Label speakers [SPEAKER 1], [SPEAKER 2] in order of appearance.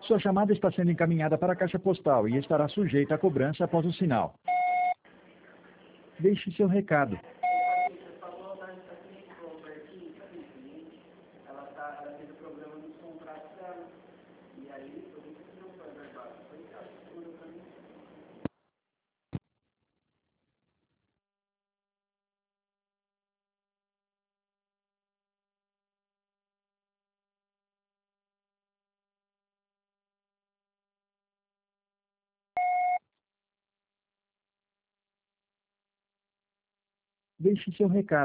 [SPEAKER 1] Sua chamada está sendo encaminhada para a caixa postal e estará sujeita a cobrança após o sinal. Deixe seu recado. Deixe seu recado.